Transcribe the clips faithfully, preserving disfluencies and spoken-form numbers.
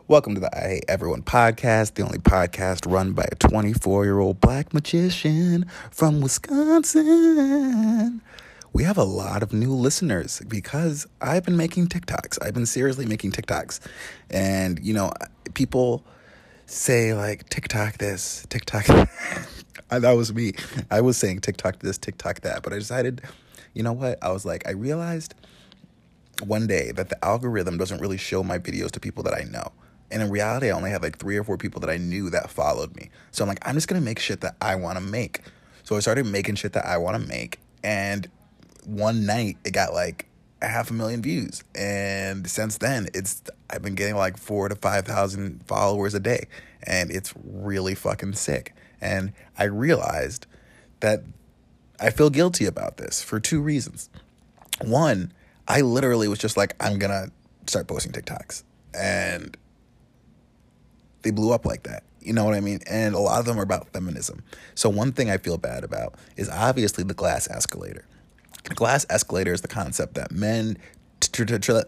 Welcome to the I Hate Everyone podcast, the only podcast run by a twenty-four-year-old black magician from Wisconsin. We have a lot of new listeners because I've been making TikToks. I've been seriously making TikToks. And, you know, people say, like, TikTok this, TikTok that. That was me. I was saying TikTok this, TikTok that. But I decided, you know what? I was like, I realized one day that the algorithm doesn't really show my videos to people that I know. And in reality, I only had like three or four people that I knew that followed me. So I'm like, I'm just going to make shit that I want to make. So I started making shit that I want to make. And one night, it got like a half a million views. And since then, it's I've been getting like four to five thousand followers a day. And it's really fucking sick. And I realized that I feel guilty about this for two reasons. One, I literally was just like, I'm going to start posting TikToks. And they blew up like that. You know what I mean? And a lot of them are about feminism. So one thing I feel bad about is obviously the glass escalator. The glass escalator is the concept that men tr- tr- tr-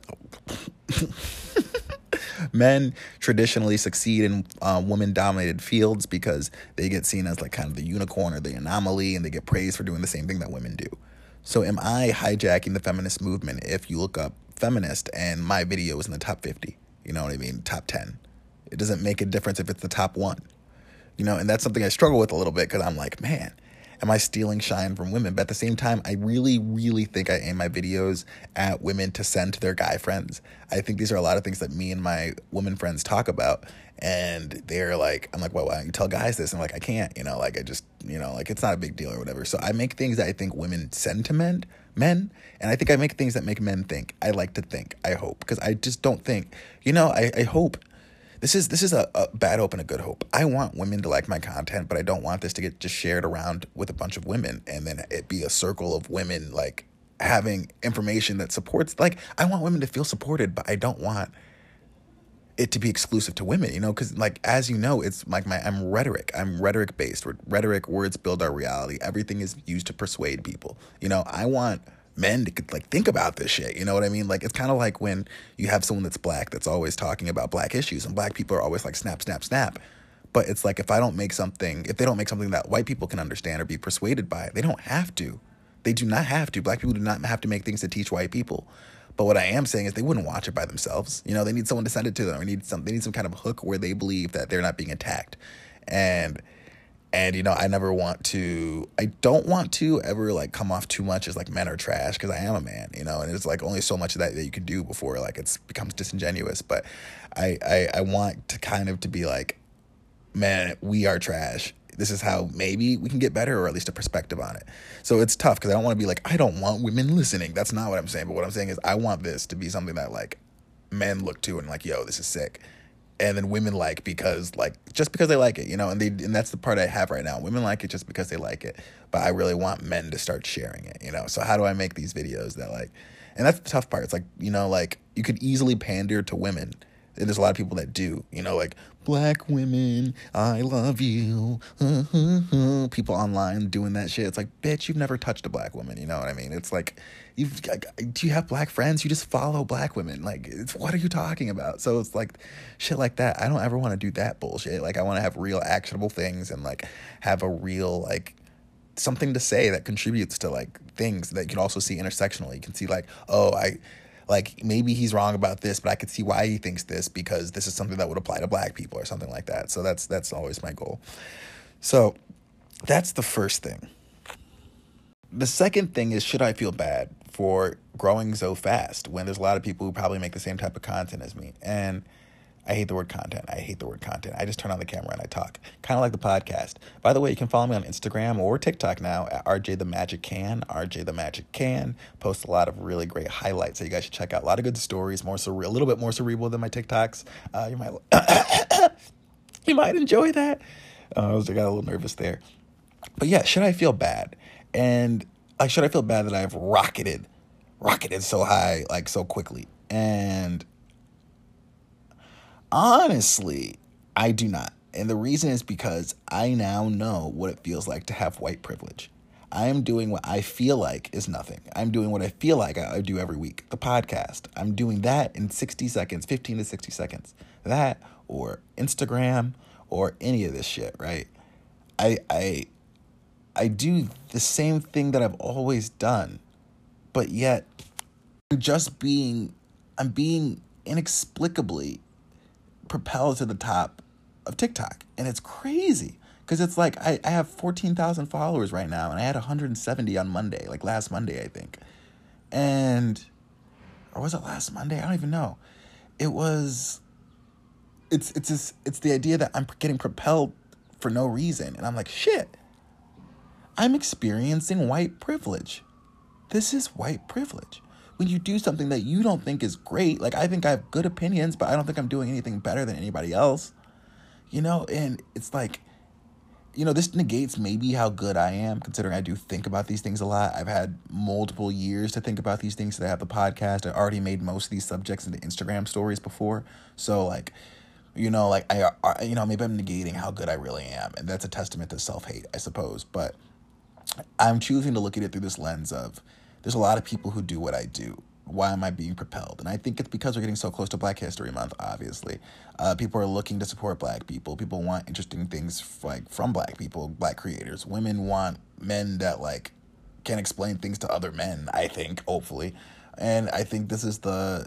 men traditionally succeed in uh, women-dominated fields because they get seen as like kind of the unicorn or the anomaly, and they get praised for doing the same thing that women do. So am I hijacking the feminist movement if you look up feminist and my video is in the top fifty? You know what I mean? Top ten. It doesn't make a difference if it's the top one, you know, and that's something I struggle with a little bit because I'm like, man, am I stealing shine from women? But at the same time, I really, really think I aim my videos at women to send to their guy friends. I think these are a lot of things that me and my women friends talk about. And they're like, I'm like, well, why don't you tell guys this? And I'm like, I can't, you know, like I just, you know, like it's not a big deal or whatever. So I make things that I think women send to men, men. And I think I make things that make men think. I like to think, I hope, because I just don't think, you know, I, I hope. This is this is a, a bad hope and a good hope. I want women to like my content, but I don't want this to get just shared around with a bunch of women and then it be a circle of women like having information that supports. Like, I want women to feel supported, but I don't want it to be exclusive to women, you know, because like, as you know, it's like my I'm rhetoric. I'm rhetoric based. Rhetoric, words build our reality. Everything is used to persuade people. You know, I want men to like think about this shit. You know what I mean? Like, it's kind of like when you have someone that's black that's always talking about black issues, and black people are always like snap, snap, snap. But it's like, if I don't make something, if they don't make something that white people can understand or be persuaded by, they don't have to. They do not have to. Black people do not have to make things to teach white people. But what I am saying is they wouldn't watch it by themselves. You know, they need someone to send it to them. Or need some, they need some kind of hook where they believe that they're not being attacked. And And, you know, I never want to, I don't want to ever, like, come off too much as, like, men are trash, because I am a man, you know, and there's, like, only so much of that that you can do before, like, it becomes disingenuous. But I, I, I want to kind of to be like, man, we are trash. This is how maybe we can get better, or at least a perspective on it. So it's tough, because I don't want to be like, I don't want women listening. That's not what I'm saying. But what I'm saying is I want this to be something that, like, men look to and, like, yo, this is sick. And then women like because, like, just because they like it, you know, and they and that's the part I have right now. Women like it just because they like it. But I really want men to start sharing it, you know. So how do I make these videos that, like, and that's the tough part. It's like, you know, like, you could easily pander to women. And there's a lot of people that do, you know, like, black women, I love you. People online doing that shit. It's like, bitch, you've never touched a black woman. You know what I mean? It's like, you've, do you have black friends? You just follow black women. Like, it's, what are you talking about? So it's like shit like that. I don't ever want to do that bullshit. Like, I want to have real actionable things and, like, have a real, like, something to say that contributes to, like, things that you can also see intersectionally. You can see, like, oh, I... like, maybe he's wrong about this, but I could see why he thinks this, because this is something that would apply to black people or something like that. So that's that's always my goal. So that's the first thing. The second thing is, should I feel bad for growing so fast when there's a lot of people who probably make the same type of content as me? And I hate the word content. I hate the word content. I just turn on the camera and I talk. Kind of like the podcast. By the way, you can follow me on Instagram or TikTok now at R J the Magic Can. R J the Magic Can. Post a lot of really great highlights that you guys should check out. A lot of good stories, more cere- a little bit more cerebral than my TikToks. Uh, you might you might enjoy that. Uh, I was I got a little nervous there. But yeah, should I feel bad? And like, should I feel bad that I've rocketed, rocketed so high, like so quickly? And honestly, I do not. And the reason is because I now know what it feels like to have white privilege. I am doing what I feel like is nothing. I'm doing what I feel like I, I do every week, the podcast. I'm doing that in sixty seconds, fifteen to sixty seconds. That or Instagram or any of this shit, right? I I I do the same thing that I've always done, but yet I'm just being I'm being inexplicably propelled to the top of TikTok. And it's crazy. Because it's like, I, I have fourteen thousand followers right now, and I had one hundred seventy on Monday, like last Monday, I think. And, or was it last Monday? I don't even know. It was, it's it's just, it's the idea that I'm getting propelled for no reason. And I'm like, shit, I'm experiencing white privilege. This is white privilege. When you do something that you don't think is great, like I think I have good opinions, but I don't think I'm doing anything better than anybody else. You know, and it's like, you know, this negates maybe how good I am, considering I do think about these things a lot. I've had multiple years to think about these things. So I have the podcast. I already made most of these subjects into Instagram stories before. So, like, you know, like, I, I you know, maybe I'm negating how good I really am. And that's a testament to self-hate, I suppose. But I'm choosing to look at it through this lens of, there's a lot of people who do what I do. Why am I being propelled? And I think it's because we're getting so close to Black History Month, obviously. Uh, people are looking to support Black people. People want interesting things f- like from Black people, Black creators. Women want men that, like, can explain things to other men, I think, hopefully. And I think this is the...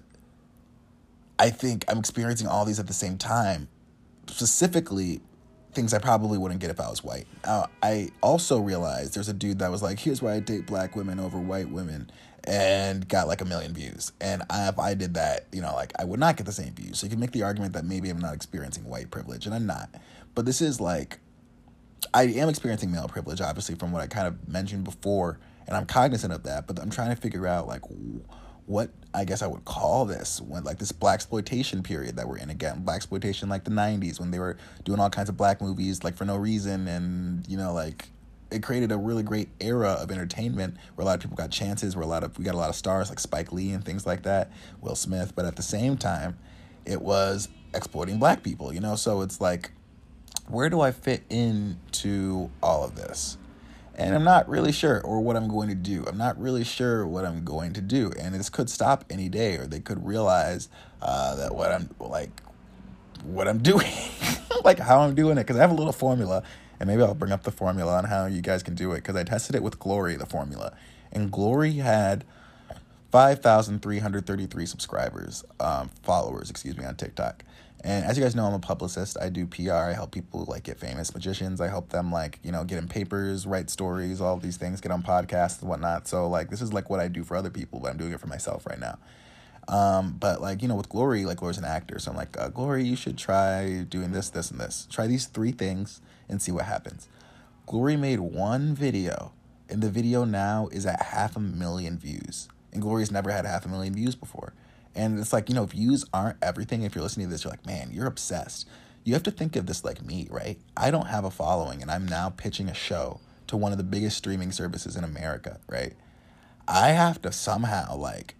I think I'm experiencing all these at the same time. Specifically, things I probably wouldn't get if I was white. Uh, I also realized there's a dude that was like, here's why I date Black women over white women, and got like a million views. And I, if I did that, you know, like I would not get the same views. So you can make the argument that maybe I'm not experiencing white privilege, and I'm not. But this is like, I am experiencing male privilege, obviously, from what I kind of mentioned before, and I'm cognizant of that, but I'm trying to figure out like what I guess I would call this, when like this blaxploitation period that we're in again. Blaxploitation like the nineties, when they were doing all kinds of Black movies like for no reason, and you know, like it created a really great era of entertainment where a lot of people got chances, where a lot of we got a lot of stars like Spike Lee and things like that, Will Smith, but at the same time it was exploiting Black people, you know. So it's like, where do I fit into all of this? And I'm not really sure, or what I'm going to do. I'm not really sure what I'm going to do. And this could stop any day, or they could realize uh, that what I'm, like, what I'm doing, like how I'm doing it. Because I have a little formula, and maybe I'll bring up the formula on how you guys can do it. Because I tested it with Glory, the formula. And Glory had five thousand three hundred thirty-three subscribers, um, followers, excuse me, on TikTok. And as you guys know, I'm a publicist. I do P R. I help people like get famous magicians. I help them like, you know, get in papers, write stories, all these things, get on podcasts and whatnot. So like, this is like what I do for other people, but I'm doing it for myself right now. Um, but like, you know, with Glory, like Glory's an actor. So I'm like, uh, Glory, you should try doing this, this, and this. Try these three things and see what happens. Glory made one video, and the video now is at half a million views. And Glory's never had half a million views before. And it's like, you know, views aren't everything. If you're listening to this, you're like, man, you're obsessed. You have to think of this like me, right? I don't have a following, and I'm now pitching a show to one of the biggest streaming services in America, right? I have to somehow, like,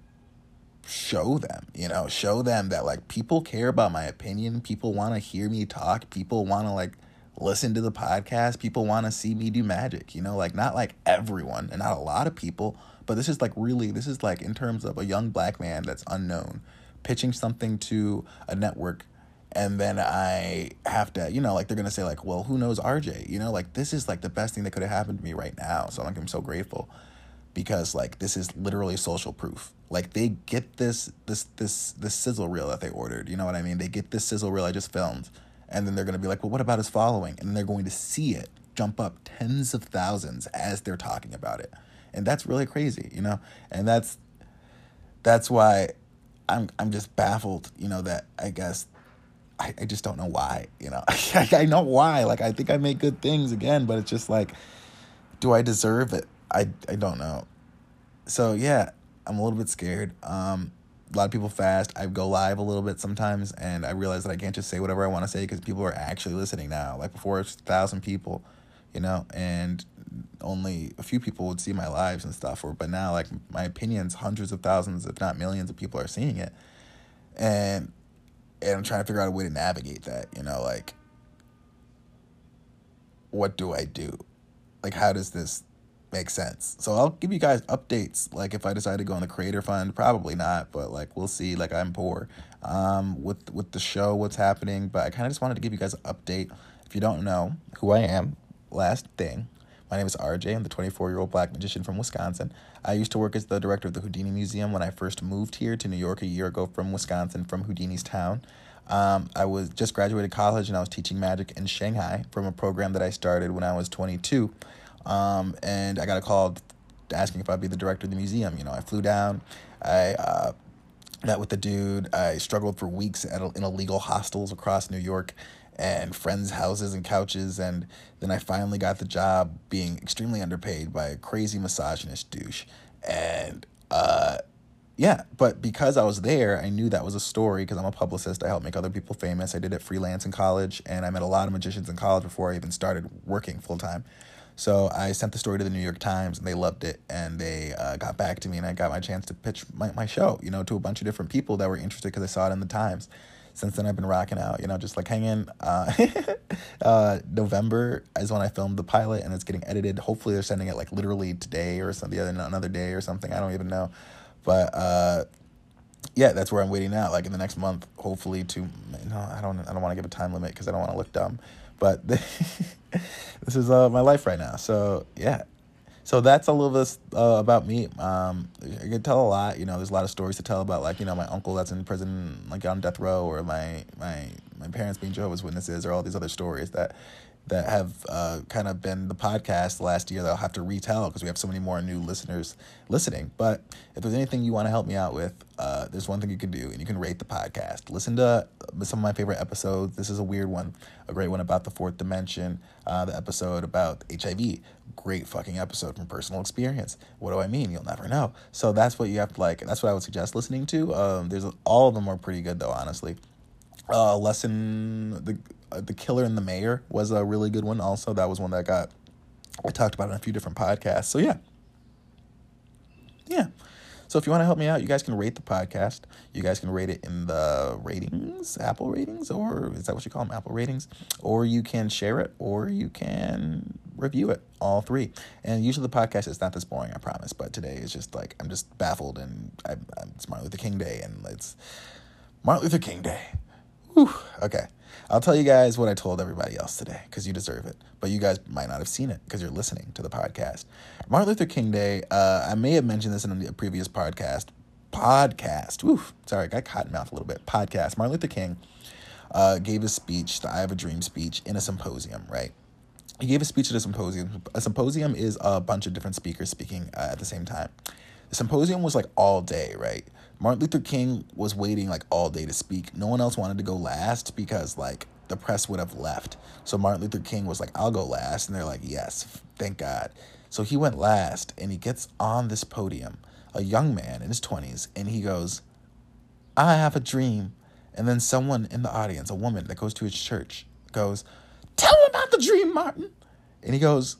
show them, you know, show them that, like, people care about my opinion. People want to hear me talk. People want to, like, listen to the podcast. People want to see me do magic, you know, like, not like everyone and not a lot of people. But this is like really, this is like in terms of a young Black man that's unknown, pitching something to a network, and then I have to, you know, like they're going to say like, well, who knows R J? You know, like this is like the best thing that could have happened to me right now. So like, I'm so grateful, because like this is literally social proof. Like they get this, this, this, this sizzle reel that they ordered. You know what I mean? They get this sizzle reel I just filmed, and then they're going to be like, well, what about his following? And they're going to see it jump up tens of thousands as they're talking about it. And that's really crazy, you know? And that's that's why I'm I'm just baffled, you know, that I guess I, I just don't know why, you know? I know why. Like, I think I make good things again, but it's just like, do I deserve it? I, I don't know. So, yeah, I'm a little bit scared. Um, a lot of people fast. I go live a little bit sometimes, and I realize that I can't just say whatever I want to say because people are actually listening now. Like, before, it's a thousand people, you know, and only a few people would see my lives and stuff, or but now like my opinions, hundreds of thousands, if not millions of people are seeing it, and and I'm trying to figure out a way to navigate that, you know, like what do I do? Like how does this makes sense. So I'll give you guys updates. Like if I decide to go on the creator fund, probably not, but like we'll see. Like I'm poor um, with with the show, what's happening. But I kind of just wanted to give you guys an update. If you don't know who I am, last thing, my name is R J. I'm the twenty-four-year-old black magician from Wisconsin. I used to work as the director of the Houdini Museum when I first moved here to New York a year ago from Wisconsin, from Houdini's town. Um, I was just graduated college and I was teaching magic in Shanghai from a program that I started when I was twenty-two. Um, and I got a call asking if I'd be the director of the museum. You know, I flew down, I uh, met with the dude, I struggled for weeks at a, in illegal hostels across New York and friends' houses and couches, and then I finally got the job being extremely underpaid by a crazy misogynist douche. And, uh, yeah, but because I was there, I knew that was a story because I'm a publicist. I help make other people famous. I did it freelance in college, and I met a lot of magicians in college before I even started working full-time. So I sent the story to the New York Times, and they loved it, and they uh, got back to me, and I got my chance to pitch my, my show, you know, to a bunch of different people that were interested because I saw it in the Times. Since then, I've been rocking out, you know, just like hanging. Uh, uh, November is when I filmed the pilot, and it's getting edited. Hopefully, they're sending it like literally today or some the other another day or something. I don't even know, but uh, yeah, that's where I'm waiting now. Like in the next month, hopefully to. No, I don't. I don't want to give a time limit because I don't want to look dumb. But this is uh, my life right now. So, yeah. So that's a little bit uh, about me. Um, I could tell a lot. You know, there's a lot of stories to tell about, like, you know, my uncle that's in prison, like on death row, or my my, my parents being Jehovah's Witnesses, or all these other stories that that have uh, kind of been the podcast last year that I'll have to retell because we have so many more new listeners listening. But if there's anything you want to help me out with, uh, there's one thing you can do, and you can rate the podcast. Listen to some of my favorite episodes. This is a weird one, a great one about the fourth dimension, uh, the episode about H I V. Great fucking episode from personal experience. What do I mean? You'll never know. So that's what you have to like. That's what I would suggest listening to. Um, there's all of them are pretty good though, honestly. Uh, lesson the uh, the Killer and the Mayor was a really good one. Also, that was one that got I talked about in a few different podcasts. So yeah, yeah. So if you want to help me out, you guys can rate the podcast. You guys can rate it in the ratings, Apple ratings, or is that what you call them, Apple ratings? Or you can share it, or you can review it, all three. And usually the podcast is not this boring, I promise. But today is just like, I'm just baffled, and I, I'm, it's Martin Luther King Day, and it's Martin Luther King Day. Whew, okay. I'll tell you guys what I told everybody else today, because you deserve it. But you guys might not have seen it because you're listening to the podcast. Martin Luther King Day, uh, I may have mentioned this in a previous podcast. Podcast. Oof, sorry, I got cotton mouth a little bit. Podcast. Martin Luther King uh, gave a speech, the I Have a Dream speech, in a symposium, right? He gave a speech at a symposium. A symposium is a bunch of different speakers speaking uh, at the same time. The symposium was like all day, right? Martin Luther King was waiting like all day to speak. No one else wanted to go last because like the press would have left. So Martin Luther King was like, I'll go last. And they're like, yes, thank God. So he went last, and he gets on this podium, a young man in his twenties, and he goes, I have a dream. And then someone in the audience, a woman that goes to his church, goes, tell him about the dream, Martin. And he goes,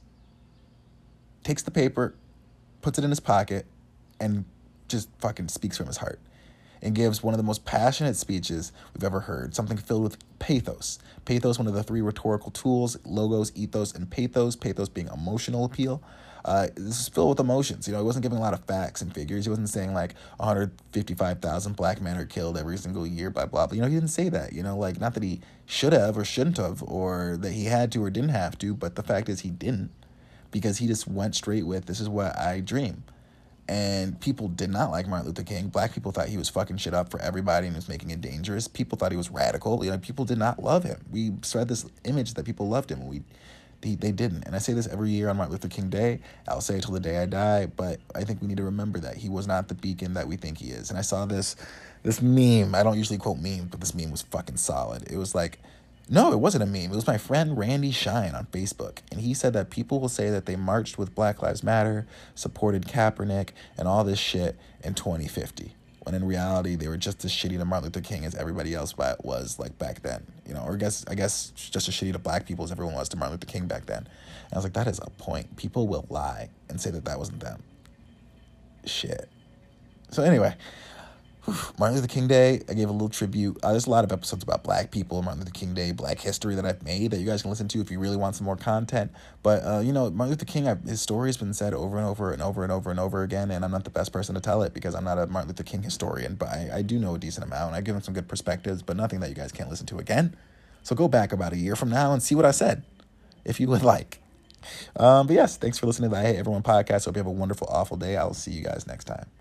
takes the paper, puts it in his pocket, and just fucking speaks from his heart, and gives one of the most passionate speeches we've ever heard, something filled with pathos. Pathos, one of the three rhetorical tools, logos, ethos, and pathos, pathos being emotional appeal. Uh, this is filled with emotions. You know, he wasn't giving a lot of facts and figures. He wasn't saying like one hundred fifty-five thousand black men are killed every single year, blah, blah, blah. You know, he didn't say that, you know, like not that he should have or shouldn't have, or that he had to or didn't have to, but the fact is he didn't, because he just went straight with, this is what I dream. And people did not like Martin Luther King. Black people thought he was fucking shit up for everybody and was making it dangerous. People thought he was radical. You know, people did not love him. We spread this image that people loved him. We, they, they didn't. And I say this every year on Martin Luther King Day. I'll say it till the day I die. But I think we need to remember that he was not the beacon that we think he is. And I saw this, this meme. I don't usually quote memes, but this meme was fucking solid. It was like, no, it wasn't a meme. It was my friend Randy Shine on Facebook. And he said that people will say that they marched with Black Lives Matter, supported Kaepernick, and all this shit in twenty fifty. When in reality, they were just as shitty to Martin Luther King as everybody else was like back then. You know, or I guess, I guess just as shitty to black people as everyone was to Martin Luther King back then. And I was like, that is a point. People will lie and say that that wasn't them. Shit. So anyway, Martin Luther King Day, I gave a little tribute. Uh, there's a lot of episodes about black people, Martin Luther King Day, black history that I've made that you guys can listen to if you really want some more content. But, uh, you know, Martin Luther King, I, his story has been said over and over and over and over and over again, and I'm not the best person to tell it because I'm not a Martin Luther King historian, but I, I do know a decent amount. I give him some good perspectives, but nothing that you guys can't listen to again. So go back about a year from now and see what I said, if you would like. Um, but yes, thanks for listening to the I Hate Everyone podcast. Hope you have a wonderful, awful day. I'll see you guys next time.